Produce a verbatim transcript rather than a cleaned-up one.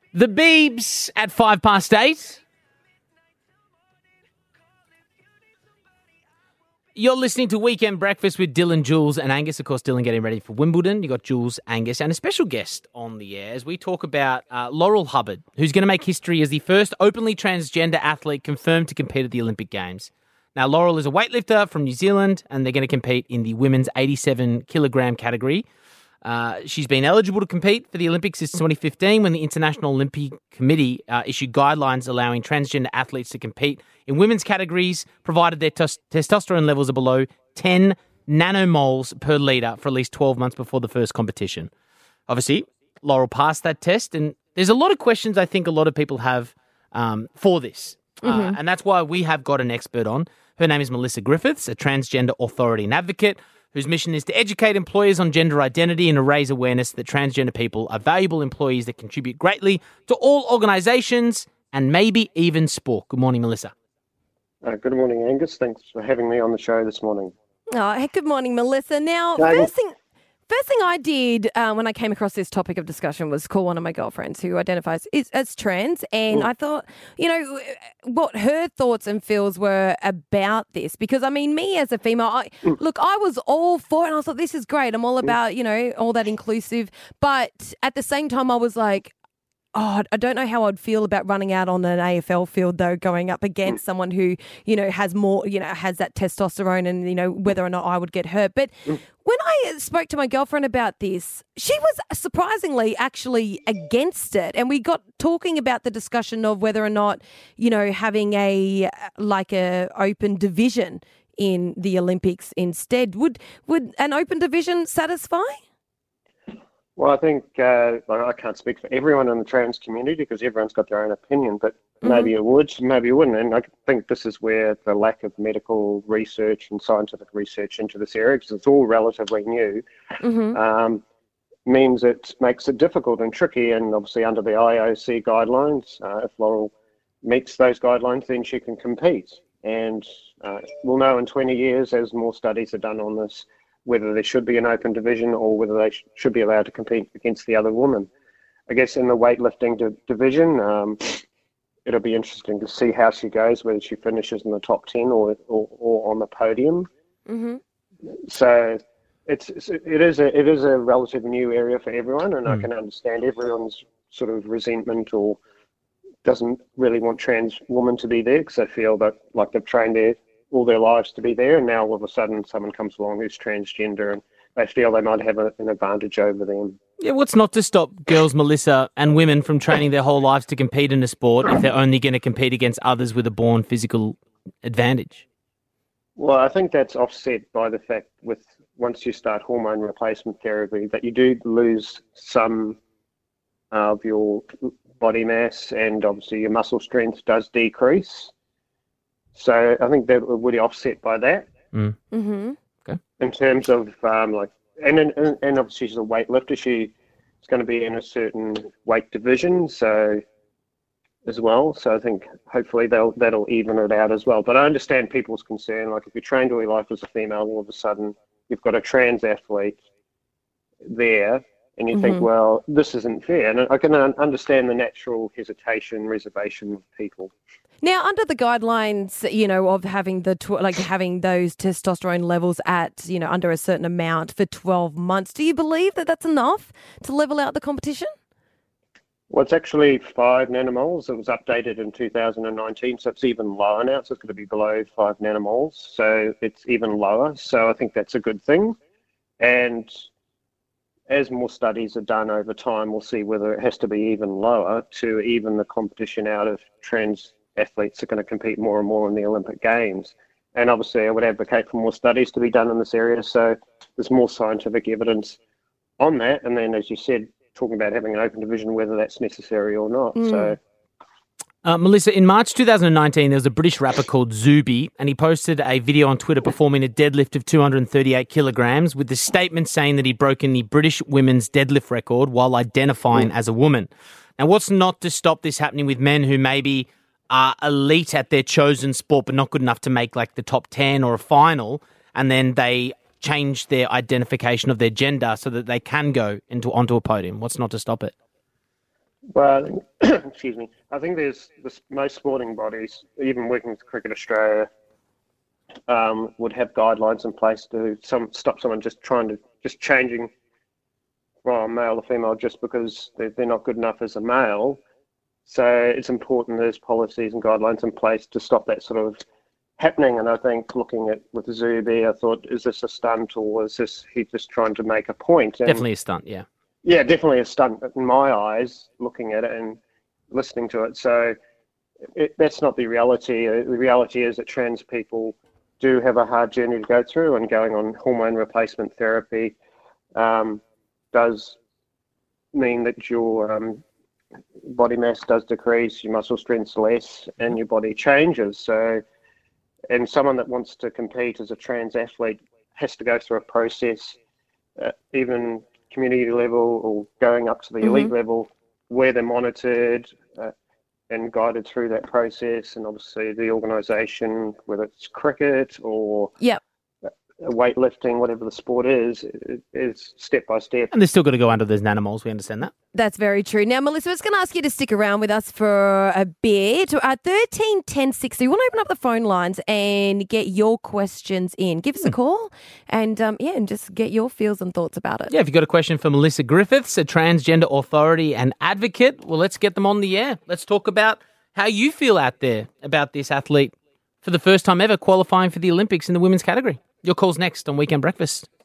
The Beebs at five past eight. You're listening to Weekend Breakfast with Dylan, Jules and Angus. Of course, Dylan getting ready for Wimbledon. You got Jules, Angus and a special guest on the air as we talk about uh, Laurel Hubbard, who's going to make history as the first openly transgender athlete confirmed to compete at the Olympic Games. Now, Laurel is a weightlifter from New Zealand and they're going to compete in the women's eighty-seven kilogram category. Uh, she's been eligible to compete for the Olympics since twenty fifteen when the International Olympic Committee uh, issued guidelines allowing transgender athletes to compete in women's categories, provided their tes- testosterone levels are below ten nanomoles per litre for at least twelve months before the first competition. Obviously, Laurel passed that test, and there's a lot of questions I think a lot of people have um, for this. Mm-hmm. Uh, and that's why we have got an expert on. Her name is Melissa Griffiths, a transgender authority and advocate, whose mission is to educate employers on gender identity and to raise awareness that transgender people are valuable employees that contribute greatly to all organisations and maybe even sport. Good morning, Melissa. Uh, good morning, Angus. Thanks for having me on the show this morning. Oh, hey, good morning, Melissa. Now, No, first thing... First thing I did uh, when I came across this topic of discussion was call one of my girlfriends who identifies as, as trans, and mm. I thought, you know, what her thoughts and feels were about this. Because, I mean, me as a female, I, mm. look, I was all for it, and I thought, this is great. I'm all about, you know, all that inclusive. But at the same time, I was like, oh, I don't know how I'd feel about running out on an A F L field, though, going up against mm. someone who, you know, has more, you know, has that testosterone and, you know, whether or not I would get hurt. But mm. when I spoke to my girlfriend about this, she was surprisingly actually against it. And we got talking about the discussion of whether or not, you know, having a, like a open division in the Olympics instead. Would, would an open division satisfy? Well, I think uh, I can't speak for everyone in the trans community because everyone's got their own opinion, but mm-hmm. maybe it would, maybe it wouldn't. And I think this is where the lack of medical research and scientific research into this area, because it's all relatively new, mm-hmm. um, means it makes it difficult and tricky. And obviously under the I O C guidelines, uh, if Laurel meets those guidelines, then she can compete. And uh, we'll know in twenty years, as more studies are done on this, whether there should be an open division or whether they sh- should be allowed to compete against the other women. I guess in the weightlifting di- division, um, it'll be interesting to see how she goes, whether she finishes in the top ten or or, or on the podium. Mm-hmm. So it's, it's it is a it is a relatively new area for everyone, and mm. I can understand everyone's sort of resentment or doesn't really want trans women to be there because they feel that like they've trained there all their lives to be there, and now all of a sudden someone comes along who's transgender and they feel they might have a, an advantage over them. Yeah, what's not to stop girls, Melissa, and women from training their whole lives to compete in a sport if they're only going to compete against others with a born physical advantage? Well, I think that's offset by the fact with once you start hormone replacement therapy that you do lose some of your body mass, and obviously your muscle strength does decrease. So I think that would be offset by that. Mm. Mm-hmm. Okay. In terms of um, like, and, and and obviously she's a weightlifter. She is going to be in a certain weight division, so as well. So I think hopefully they'll that'll even it out as well. But I understand people's concern. Like if you're trained all your life as a female, all of a sudden you've got a trans athlete there, and you mm-hmm. think, well, this isn't fair. And I can understand the natural hesitation, reservation of people. Now, under the guidelines, you know, of having the tw- like having those testosterone levels at, you know, under a certain amount for twelve months, do you believe that that's enough to level out the competition? Well, it's actually five nanomoles. It was updated in two thousand nineteen, so it's even lower now. So it's going to be below five nanomoles, so it's even lower. So I think that's a good thing. And as more studies are done over time, we'll see whether it has to be even lower to even the competition out of trans athletes are going to compete more and more in the Olympic Games. And obviously I would advocate for more studies to be done in this area so there's more scientific evidence on that. And then, as you said, talking about having an open division, whether that's necessary or not. Mm. So, uh, Melissa, in March twenty nineteen, there was a British rapper called Zuby, and he posted a video on Twitter performing a deadlift of two hundred thirty-eight kilograms with the statement saying that he'd broken the British women's deadlift record while identifying mm. as a woman. Now, what's not to stop this happening with men who maybe are elite at their chosen sport but not good enough to make like the top ten or a final, and then they change their identification of their gender so that they can go into onto a podium? What's not to stop it? Well, excuse me. I think there's this, most sporting bodies, even working with Cricket Australia, um, would have guidelines in place to some stop someone just trying to just changing from male or female just because they're, they're not good enough as a male. So it's important there's policies and guidelines in place to stop that sort of happening. And I think looking at with Zuby, I thought, is this a stunt or is this he just trying to make a point? And Definitely a stunt, yeah. yeah, definitely a stunt in my eyes, looking at it and listening to it. So it, that's not the reality. The reality is that trans people do have a hard journey to go through, and going on hormone replacement therapy um, does mean that your um, body mass does decrease, your muscle strength's less, and your body changes. So, and someone that wants to compete as a trans athlete has to go through a process, uh, even community level or going up to the elite Mm-hmm. level, where they're monitored uh, and guided through that process. And obviously the organisation, whether it's cricket or Yep. weightlifting, whatever the sport is, it is step by step. And they're still got to go under those nanomals. We understand that. That's very true. Now, Melissa, I was going to ask you to stick around with us for a bit. Uh, thirteen ten sixty. We want to open up the phone lines and get your questions in. Give us a call and, um, yeah, and just get your feels and thoughts about it. Yeah, if you've got a question for Melissa Griffiths, a transgender authority and advocate, well, let's get them on the air. Let's talk about how you feel out there about this athlete for the first time ever qualifying for the Olympics in the women's category. Your call's next on Weekend Breakfast.